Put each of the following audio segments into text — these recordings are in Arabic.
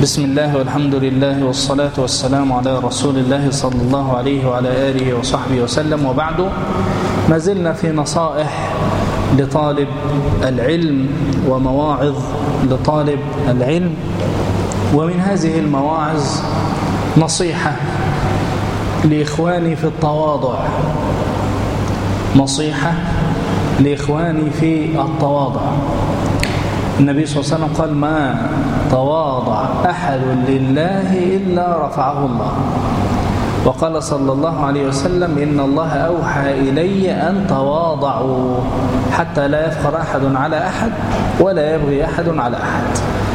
بسم الله والحمد لله والصلاة والسلام على رسول الله صلى الله عليه وعلى آله وصحبه وسلم. وبعد، ما زلنا في نصائح لطالب العلم ومواعظ لطالب العلم. ومن هذه المواعظ نصيحة لإخواني في التواضع، نصيحة لإخواني في التواضع. النبي صلى الله عليه وسلم قال: ما تواضع أحد لله إلا رفعه الله. وقال صلى الله عليه وسلم: إن الله أوحى إلي أن تواضعوا حتى لا يفخر أحد على أحد ولا يبغي أحد على أحد.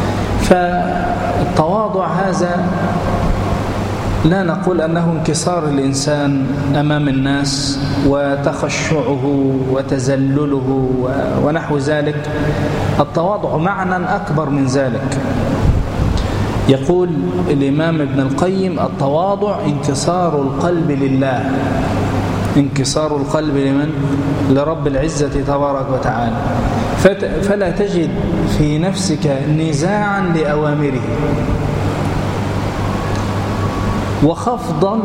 فالتواضع هذا لا نقول أنه انكسار الإنسان أمام الناس وتخشعه وتذلله ونحو ذلك. التواضع معنى أكبر من ذلك. يقول الإمام ابن القيم: التواضع انكسار القلب لله. انكسار القلب لمن؟ لرب العزة تبارك وتعالى. فلا تجد في نفسك نزاعا لأوامره، وخفضا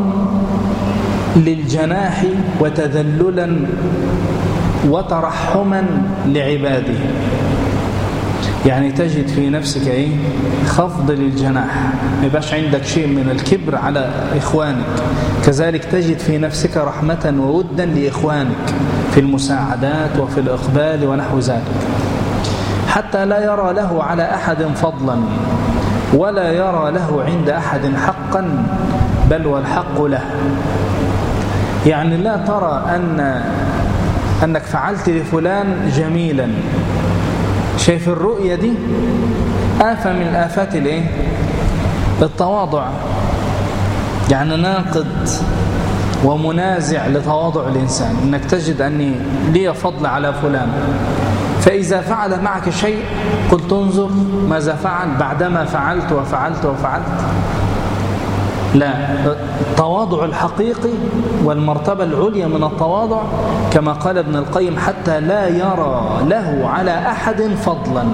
للجناح وتذللا وترحما لعباده. يعني تجد في نفسك خفض للجناح، ما يبقاش عندك شيء من الكبر على إخوانك. كذلك تجد في نفسك رحمة وودا لإخوانك في المساعدات وفي الإقبال ونحو ذلك، حتى لا يرى له على أحد فضلا ولا يرى له عند أحد حقا، بل والحق له. يعني لا ترى أنك فعلت لفلان جميلا. شايف الرؤية دي آفة من الآفات التواضع. يعني ناقد ومنازع لتواضع الإنسان، أنك تجد أني لي فضل على فلان، فإذا فعل معك شيء قلت انظر ماذا فعل بعدما فعلت وفعلت وفعلت. لا، التواضع الحقيقي والمرتبة العليا من التواضع كما قال ابن القيم: حتى لا يرى له على أحد فضلا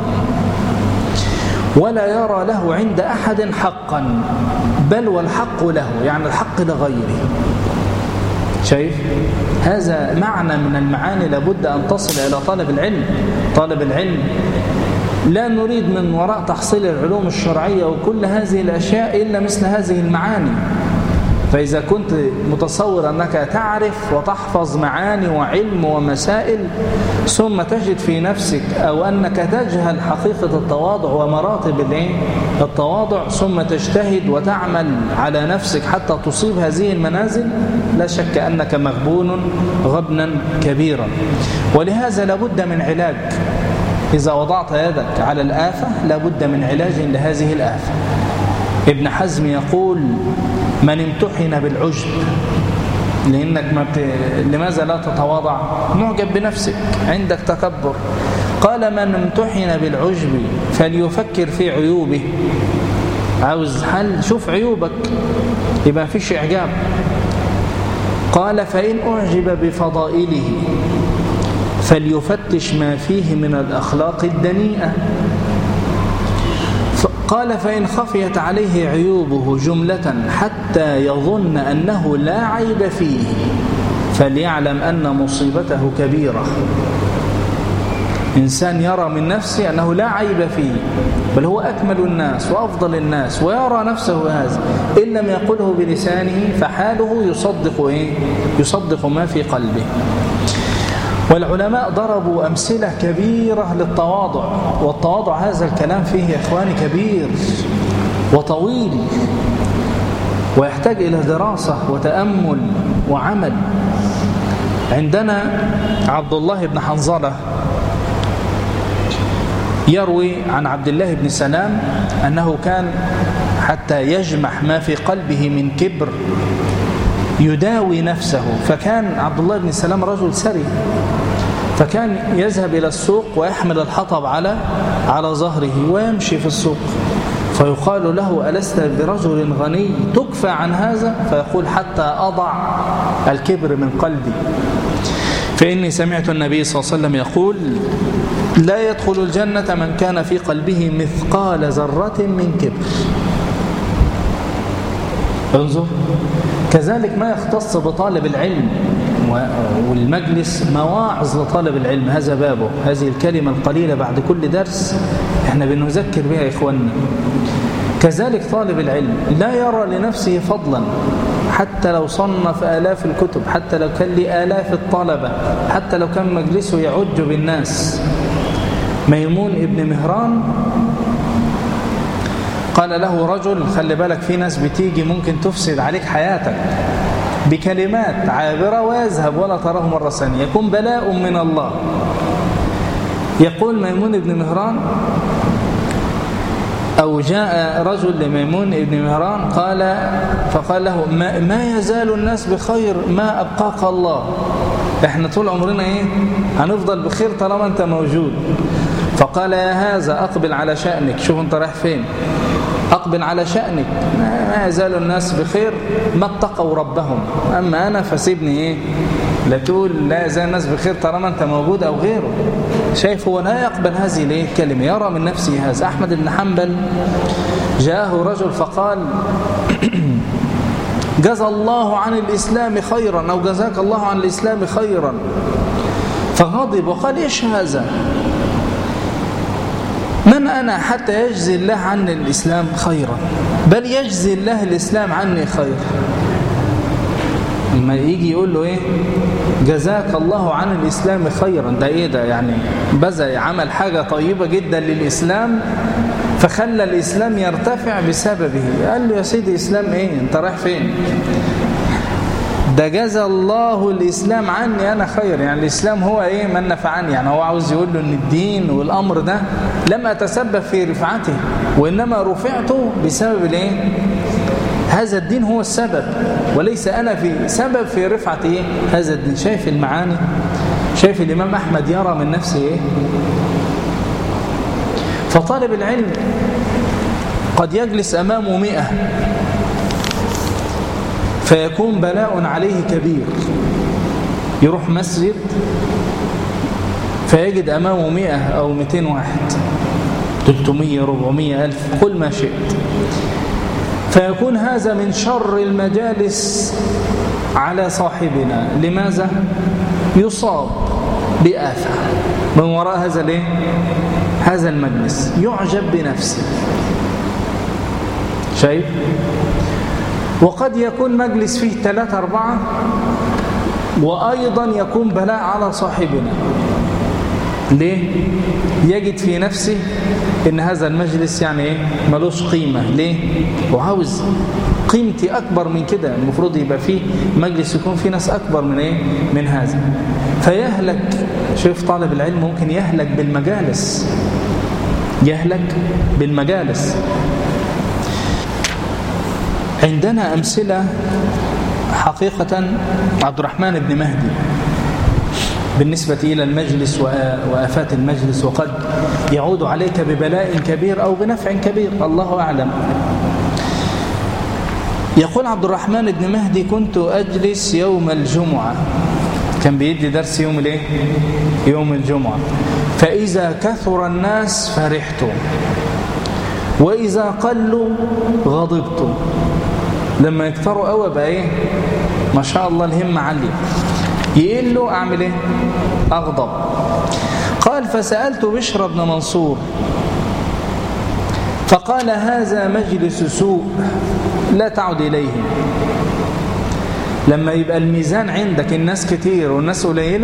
ولا يرى له عند أحد حقا، بل والحق له، يعني الحق لغيره. شايف؟ هذا معنى من المعاني لابد أن تصل إلى طالب العلم. طالب العلم لا نريد من وراء تحصيل العلوم الشرعية وكل هذه الأشياء إلا مثل هذه المعاني. فإذا كنت متصور أنك تعرف وتحفظ معاني وعلم ومسائل، ثم تجد في نفسك أو أنك تجهل حقيقة التواضع ومراتب التواضع، ثم تجتهد وتعمل على نفسك حتى تصيب هذه المنازل، لا شك أنك مغبون غبنا كبيرا. ولهذا لابد من علاج. إذا وضعت يدك على الآفة لابد من علاج لهذه الآفة. ابن حزم يقول: من امتحن بالعجب، لأنك لماذا لا تتواضع؟ معجب بنفسك، عندك تكبر. قال: من امتحن بالعجب فليفكر في عيوبه. عاوز حل، شوف عيوبك، يبقى فيش إعجاب. قال: فإن أعجب بفضائله فليفتش ما فيه من الأخلاق الدنيئة. قال: فإن خفيت عليه عيوبه جملة حتى يظن أنه لا عيب فيه فليعلم أن مصيبته كبيرة. إنسان يرى من نفسه أنه لا عيب فيه، بل هو أكمل الناس وأفضل الناس، ويرى نفسه هذا، إن لم يقله بلسانه فحاله يصدق ما في قلبه. والعلماء ضربوا أمثلة كبيرة للتواضع، والتواضع هذا الكلام فيه يا إخواني كبير وطويل، ويحتاج إلى دراسة وتأمل وعمل. عندنا عبد الله بن حنظلة يروي عن عبد الله بن سلام أنه كان حتى يجمح ما في قلبه من كبر يداوي نفسه. فكان عبد الله بن سلام رجل سري، فكان يذهب إلى السوق ويحمل الحطب على ظهره ويمشي في السوق، فيقال له: ألست برجل غني تكفى عن هذا؟ فيقول: حتى أضع الكبر من قلبي، فإني سمعت النبي صلى الله عليه وسلم يقول: لا يدخل الجنة من كان في قلبه مثقال ذرة من كبر. انظر. كذلك ما يختص بطالب العلم والمجلس مواعظ لطالب العلم، هذا بابه. هذه الكلمة القليلة بعد كل درس احنا بنذكر بها إخواننا. كذلك طالب العلم لا يرى لنفسه فضلا، حتى لو صنف آلاف الكتب، حتى لو كان لآلاف الطلبة، حتى لو كان مجلسه يعج بالناس. ميمون ابن مهران قال له رجل: خلي بالك في ناس بتيجي ممكن تفسد عليك حياتك بكلمات عابرة ويذهب ولا تراه مرة ثانية، يكون بلاء من الله. يقول ميمون ابن مهران، أو جاء رجل لميمون ابن مهران فقال له: ما يزال الناس بخير ما أبقاك الله. احنا طول عمرنا هنفضل بخير طالما انت موجود. فقال: يا هذا أقبل على شأنك. شوف انت رايح فين، أقبل على شأنك. ما يزال الناس بخير ما اتقوا ربهم، أما أنا فسيبني لا تقول لا يزال الناس بخير طالما أنت موجود أو غيره. شايف هو لا يقبل هذه الكلمة، يرى من نفسه هذا. أحمد بن حنبل جاءه رجل فقال: جزى الله عن الإسلام خيرا، أو جزاك الله عن الإسلام خيرا. فغضب وقال: إيش هذا؟ من أنا حتى يجزي الله عن الإسلام خيرا؟ بل يجزي الله الإسلام عني خير. لما يجي يقول له جزاك الله عن الإسلام خيرا، ده ده يعني بذل عمل حاجة طيبة جدا للإسلام فخلى الإسلام يرتفع بسببه. قال له: يا سيدي إسلام انت رايح فين؟ ده جزى الله الإسلام عني أنا خير. يعني الإسلام هو من نفعني. يعني هو عاوز يقول له أن الدين والأمر ده لم أتسبب في رفعته، وإنما رفعته بسبب هذا الدين هو السبب، وليس أنا في سبب في رفعة هذا الدين. شايف المعاني؟ شايف الإمام أحمد يرى من نفسه فطالب العلم قد يجلس أمامه 100 فيكون بلاء عليه كبير. يروح مسجد فيجد أمامه 100 أو 200 واحد، 300 400 ألف، كل ما شئت. فيكون هذا من شر المجالس على صاحبنا. لماذا؟ يصاب بآفة من وراء هذا المجلس، يعجب بنفسه. شايف؟ وقد يكون مجلس فيه 3 4 وأيضا يكون بلاء على صاحبنا. ليه؟ يجد في نفسه إن هذا المجلس ملوش قيمة. ليه؟ وعاوز قيمتي أكبر من كده، المفروض يبقى فيه مجلس يكون فيه ناس أكبر من هذا، فيهلك. شوف طالب العلم ممكن يهلك بالمجالس، يهلك بالمجالس. عندنا أمثلة حقيقة. عبد الرحمن بن مهدي بالنسبة إلى المجلس وآفات المجلس، وقد يعود عليك ببلاء كبير أو بنفع كبير، الله أعلم. يقول عبد الرحمن بن مهدي: كنت أجلس يوم الجمعة، كان بيدي درس يوم الجمعة، فإذا كثر الناس فرحت، وإذا قلوا غضبت. لما يكثروا قوي بقى ما شاء الله الهمة عالية، يقلوا أعمل أغضب. قال: فسألت بشر بن منصور فقال: هذا مجلس سوء لا تعد إليه. لما يبقى الميزان عندك الناس كتير والناس قليلة،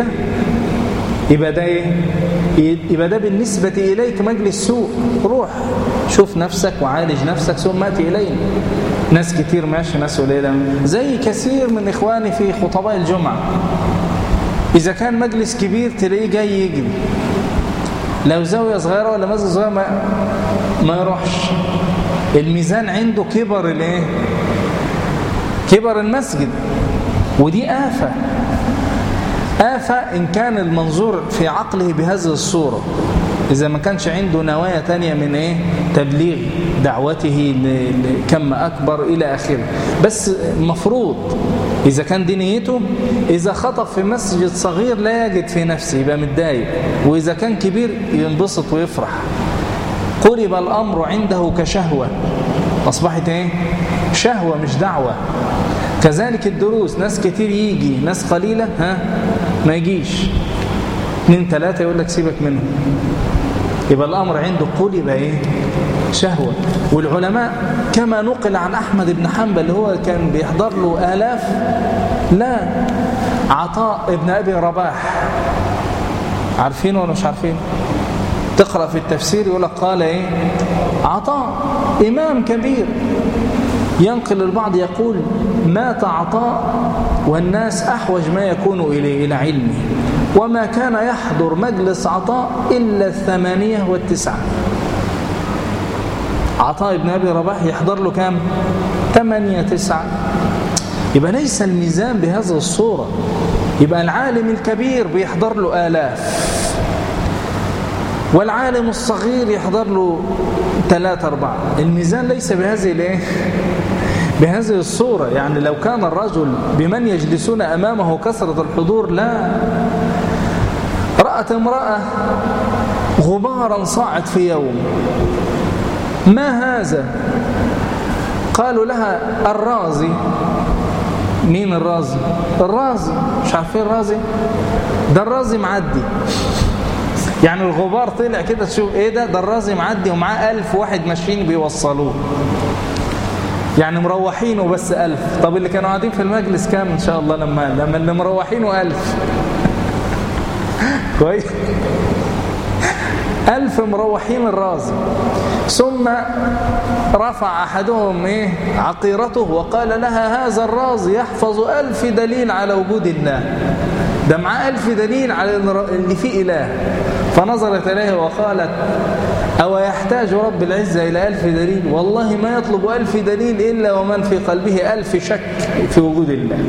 يبقى ده بالنسبة إليك مجلس سوء. روح شوف نفسك وعالج نفسك ثم أتي إلينا. ناس كتير ماشي، ناس قليلة، زي كثير من إخواني في خطباء الجمعة. إذا كان مجلس كبير تلاقيه جاي يجري، لو زاوية صغيرة ولا مسجد صغير ما يروحش. الميزان عنده كبر المسجد، ودي آفة. آفة إن كان المنظور في عقله بهذه الصورة، إذا ما كانش عنده نوايا تانية من تبليغ دعوته لكم أكبر إلى آخره. بس مفروض إذا كان دي نيته، إذا خطب في مسجد صغير لا يجد في نفسه يبقى متضايق، وإذا كان كبير ينبسط ويفرح. قرب الأمر عنده كشهوة، أصبحت إيه؟ شهوة مش دعوة. كذلك الدروس، ناس كتير يجي، ناس قليلة ما يجيش، 2 3 يقول لك سيبك منهم. يبقى الأمر عنده قلب إيه؟ شهوة. والعلماء كما نقل عن أحمد بن حنبل اللي هو كان بيحضر له آلاف، لا، عطاء ابن أبي رباح، عارفينه ولا مش عارفين؟ تقرأ في التفسير يقول لك قال إيه؟ عطاء إمام كبير، ينقل البعض يقول مات عطاء والناس أحوج ما يكون إليه إلى علمه، وما كان يحضر مجلس عطاء إلا 8 و9. عطاء ابن أبي رباح يحضر له كام؟ 8 9. يبقى ليس الميزان بهذه الصورة. يبقى العالم الكبير بيحضر له آلاف، والعالم الصغير يحضر له 3 4. الميزان ليس بهذه الصورة. يعني لو كان الرجل بمن يجلسون أمامه كثرة الحضور، لا. رأت امرأة غبارا صاعد في يوم، ما هذا؟ قالوا لها الرازي. مين الرازي؟ الرازي، مش عارفين الرازي؟ ده الرازي معدي. يعني الغبار طلع كده تشوف ايه ده الرازي معدي ومعاه 1000 واحد ماشيين بيوصلوه، يعني مروحينه بس 1000. طب اللي كانوا قاعدين في المجلس كام ان شاء الله؟ لما اللي مروحينه 1000 كويس، 1000 مروحين الرازي. ثم رفع أحدهم عقيرته وقال لها هذا الرازي يحفظ 1000 دليل على وجود الله، ده معاه 1000 دليل على اللي فيه إله. فنظرت إليه وقالت أو يحتاج رب العزة إلى 1000 دليل؟ والله ما يطلب 1000 دليل إلا ومن في قلبه 1000 شك في وجود الله.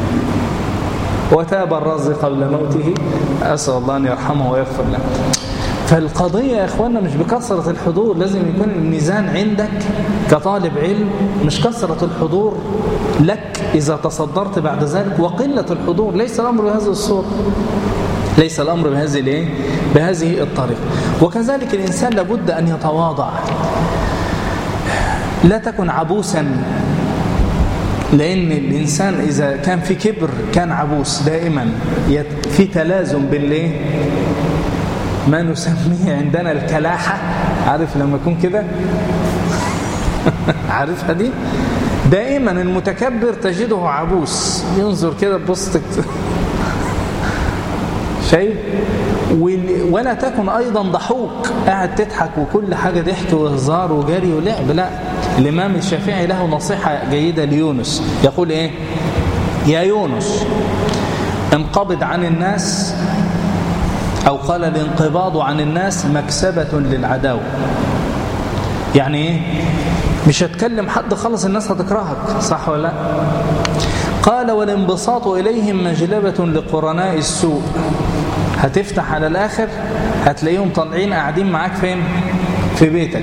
وتاب الرازي قبل موته، أسأل الله أن يرحمه ويغفر له. فالقضية يا إخواننا مش بكثرة الحضور، لازم يكون الميزان عندك كطالب علم مش كثرة الحضور لك إذا تصدرت بعد ذلك وقلة الحضور. ليس الأمر بهذه الصورة، ليس الأمر بهذه الطريقة. وكذلك الإنسان لابد أن يتواضع، لا تكن عبوسا، لأن الإنسان إذا كان في كبر كان عبوس دائما. في تلازم بالليه ما نسميه عندنا الكلاحة، عارف لما يكون كده عارفها دي؟ دائما المتكبر تجده عبوس، ينظر كده ببصتك شايف. ولا تكن أيضا ضحوك قاعد تضحك وكل حاجة ضحك وهزار وجري ولعب، لا. الإمام الشافعي له نصيحة جيدة ليونس، يقول إيه؟ يا يونس انقبض عن الناس، أو قال الانقباض عن الناس مكسبة للعداوة. يعني إيه؟ مش هتكلم حد خلص الناس هتكرهك، صح ولا لا؟ قال والانبساط إليهم مجلبة لقرناء السوء. هتفتح على الآخر هتلاقيهم طالعين قاعدين معاك فين؟ في بيتك.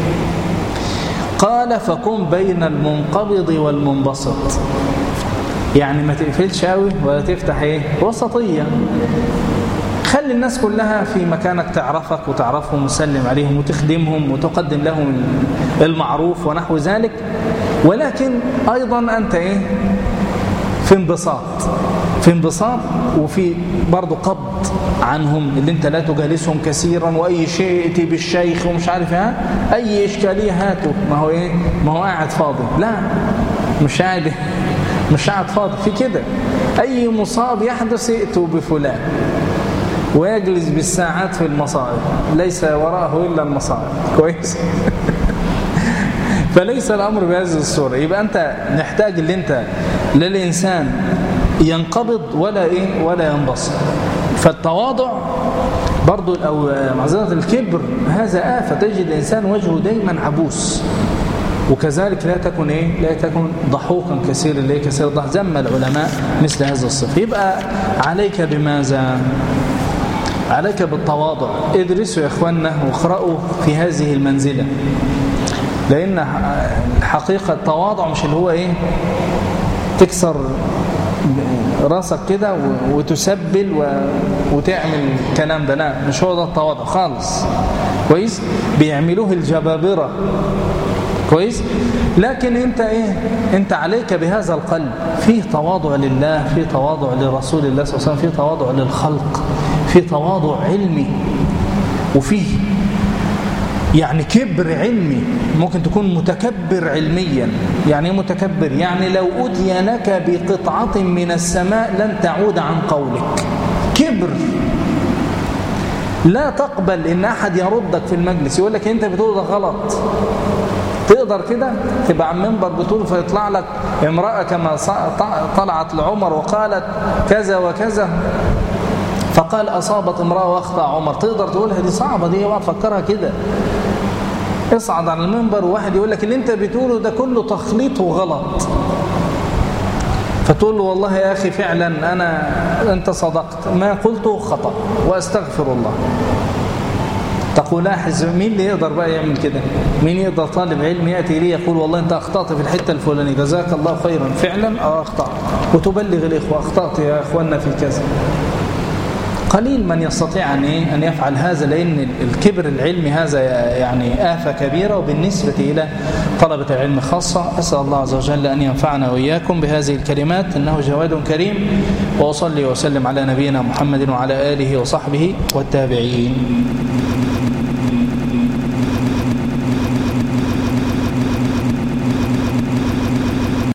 قال فقم بين المنقبض والمنبسط، يعني ما تقفلش قوي ولا تفتح وسطية. خلي الناس كلها في مكانك تعرفك وتعرفهم وتسلم عليهم وتخدمهم وتقدم لهم المعروف ونحو ذلك، ولكن أيضا أنت في انبساط وفي برضو قبض عنهم، اللي انت لا تجالسهم كثيرا، وأي شيء ائتي بالشيخ ومش عارف أي إشكالية هاته، ما هو قاعد فاضي، لا مش قاعد فاضي في كده. أي مصاب يحدث ائتوا بفلان، ويجلس بالساعات في المصائب، ليس وراءه إلا المصائب، كويس. فليس الأمر بهذه الصورة. يبقى أنت نحتاج اللي أنت للإنسان ينقبض ولا ينبسط. فالتواضع برضو أو معذرة الكبر هذا آفة، تجد الإنسان وجهه دايما عبوس. وكذلك لا تكن ضحوكا كثير كثير الضحك. ذم العلماء مثل هذا الصف. يبقى عليك بماذا؟ عليك بالتواضع. ادرسوا يا إخواننا واقرأوا في هذه المنزلة، لأن الحقيقة التواضع مش اللي هو تكسر راسك كده وتسبل وتعمل الكلام ده، لا، مش هو ده التواضع خالص، كويس. بيعملوه الجبابرة، كويس. لكن انت عليك بهذا القلب، فيه تواضع لله، فيه تواضع لرسول الله صلى الله عليه وسلم، فيه تواضع للخلق، فيه تواضع علمي، وفيه يعني كبر علمي. ممكن تكون متكبر علميا. يعني ايه متكبر؟ يعني لو أتي لك بقطعة من السماء لن تعود عن قولك. كبر، لا تقبل ان احد يردك في المجلس يقول لك انت بتقول ده غلط. تقدر كده تبقى على المنبر بتقول فيطلع لك امرأة كما طلعت لعمر وقالت كذا وكذا، فقال أصابت امرأة واخطأ عمر. تقدر تقولها؟ دي صعبة، دي اوعى تفكرها كده. اصعد على المنبر وواحد يقول لك اللي انت بتقوله ده كله تخليط وغلط، فتقول له والله يا أخي فعلا أنت صدقت، ما قلته خطأ وأستغفر الله. تقول لاحظ، مين اللي يقدر بقى يعمل كده؟ مين يقدر طالب علم يأتي لي يقول والله أنت أخطأت في الحتة الفلانية، جزاك الله خيرا، فعلا أخطأت، وتبلغ الإخوة أخطأت يا أخوانا في كذا. قليل من يستطيع أن يفعل هذا، لأن الكبر العلمي هذا يعني آفة كبيرة، وبالنسبة إلى طلبة العلم خاصة. أسأل الله عز وجل أن ينفعنا وإياكم بهذه الكلمات، إنه جواد كريم. وأصلي وسلم على نبينا محمد وعلى آله وصحبه والتابعين.